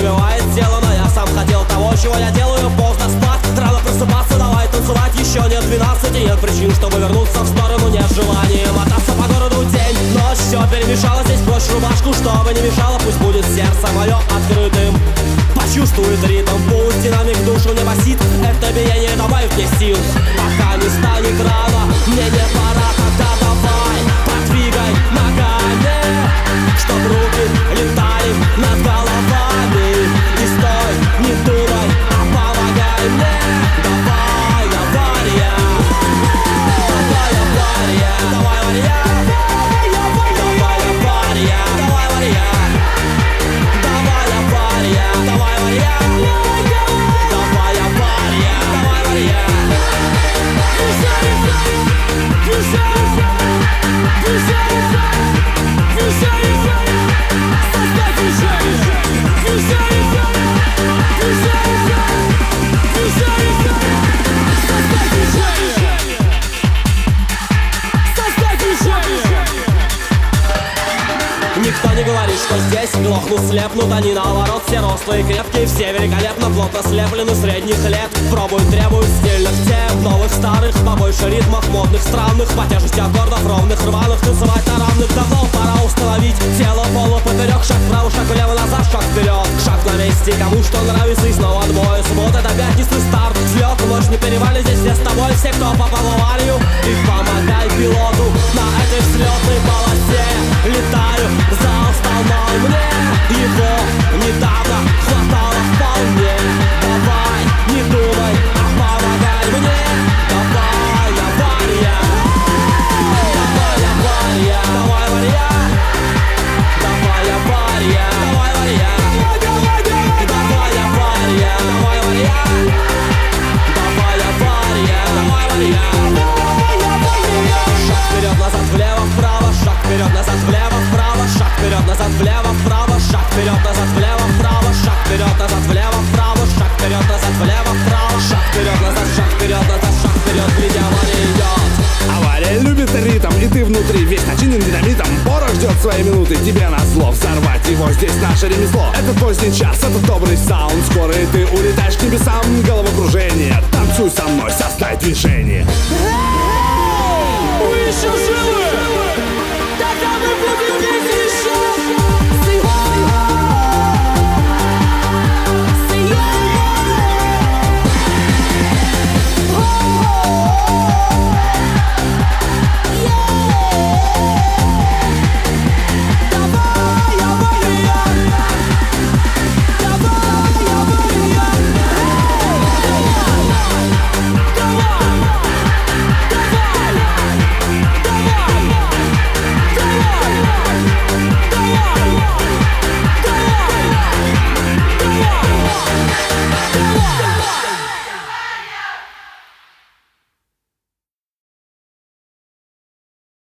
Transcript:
разрывает тело, но я сам хотел того, чего я делаю. Поздно спать, рано просыпаться, давай танцевать. Еще нет 12, нет причин, чтобы вернуться в сторону. Нет желания мотаться по городу день, ночь. Все перемешалось, здесь брось рубашку, чтобы не мешало. Пусть будет сердце мое открытым, почувствует ритм, пусть динамик душу не басит. Это биение добавит мне сил, пока не станет рано. Мне не пора, тогда давай подвигай ногами, чтоб руки летали над головами. Не стой, не думай, а помогай мне. Давай, авария, давай, авария, давай, авария, давай, авария, давай, авария, давай, авария, давай, авария, давай, авария, давай, авария. Никто не говорит, что здесь глохнут, слепнут. Они наоборот все рослые, крепкие, все великолепно, плотно слеплены средних лет. Пробуют, требуют стильных тем, новых, старых, побольше ритмов, модных, странных, по тяжести аккордов, ровных, рваных. Танцевать на равных давно пора установить тело, поло, поперек. Шаг вправо, шаг влево, назад, шаг вперед. Шаг на месте, кому что нравится, и снова отбой. Суббота до пятницы, старт, взлет, ночь не перевали. Здесь все с тобой, все, кто попал в аварию. И помогай пилоту на этой взлетной полосе. Летаю, зал стал мал мне, его недавно хватало вполне. Давай, не думай, а помогай мне. Давай, авария, давай, авария, давай, авария, давай, авария, давай, авария, давай, авария, давай, авария, давай, авария, давай, авария. Шаг вперед, назад, влево, вправо, шаг вперед, назад, влево, вправо, шаг вперед, назад, влево, вправо, шаг вперед, назад, влево, вправо, шаг вперед, назад, влево, вправо, шаг вперед, назад, влево, вправо, шаг вперед, назад, шаг вперед, назад, шаг вперед, впереди авария идет. Авария любит ритм, и ты внутри весь начинен динамитом. Порох ждет свои минуты, тебе назло взорвать его. Здесь наше ремесло, это поздний час, это добрый саунд. Скоро и ты улетаешь к небесам, головокружение. Танцуй со мной, составь движение. We shall